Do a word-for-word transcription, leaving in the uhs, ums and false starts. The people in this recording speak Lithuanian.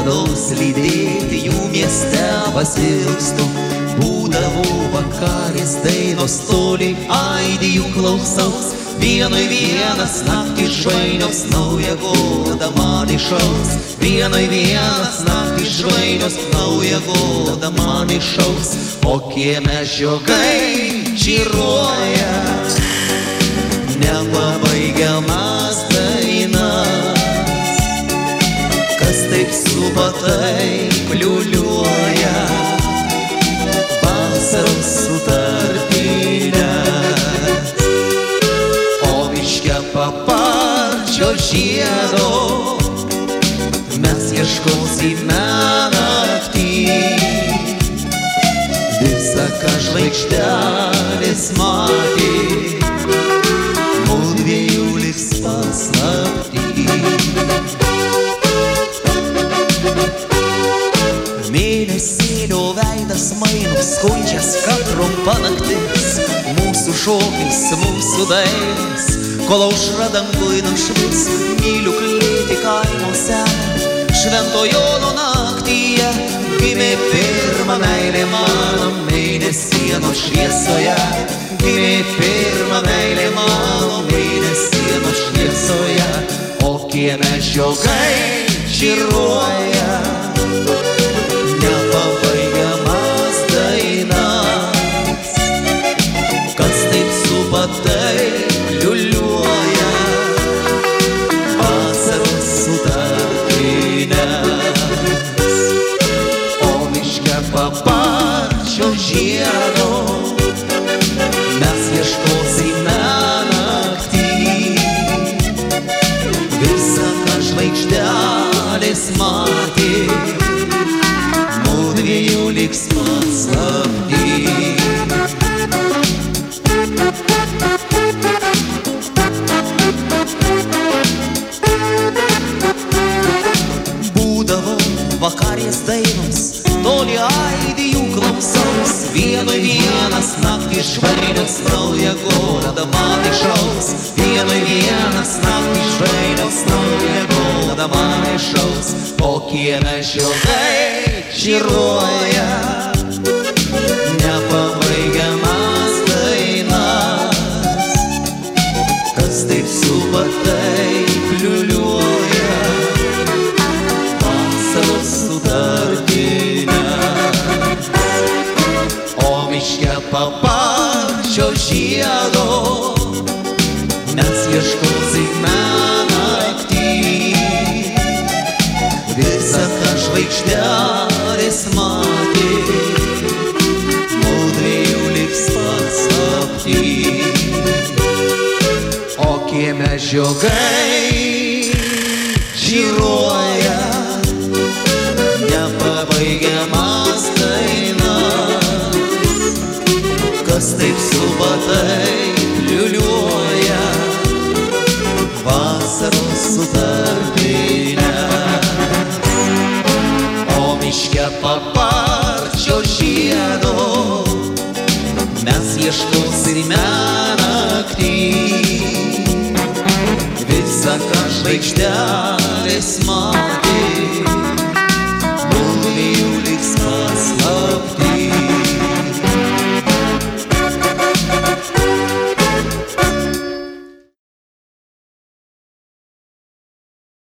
Kitados lydėti jų mieste pasilgstu. Būdavo vakarės dainos toli, aidi jų klausaus. Vienoj vienas naktį žvainios naują godą man išaus. Vienoj vienas naktį žvainios naują godą man išaus. O kieme žiogai čiruoja nepabaigiamas dainas. Kas taip subatai kliuliuoja vasaros sutartinę. Paparčio žiedo mes ieškosime naktį. Visa, ką žvaigždelės matė, mudviejų liks paslapty. Mėnesėlio veidas mainus, skundžias, kad trumpa naktis. Mūsų šokis, mūsų dainos, kol aušra danguj nušvis. Myliu klėti kaimo senę, Švento Jono naktyje. Gimė pirma meilė mano mėnesienos šviesoje. Gimė pirma meilė mano mėnesienos šviesoje. O kieme žiogai čiruoja nepabaigiamas dainas. Kas taip subatai liuliuoja vasaros sutartinės. O miške paparčio žiedo mes ieškosime naktį. Visa, ką žvaigždelės matė, mudviejų liks paslapty. Vakarės dainos, toli aidi jų klausaus. Vienoj vienas naktį žvainios naują godą man išaus. Vienoj vienas naktį žvainios naują godą man išaus. O kieme žiogai čiruoja nepabaigiamas dainas. Kas taip subatai kliuliuoja sutartinę. O miške paparčio žiedo mes ieškosime naktį. Visa, ką žvaigždelės matė, mudviejų liks paslapty. O kieme žiogai čiruoja nepabaigiamas dainas. Kas taip subatai liuliuoja vasaros sutartinę. O miške paparčio žiedo mes ieškosime naktį. Visa, ką žvaigždelės matė,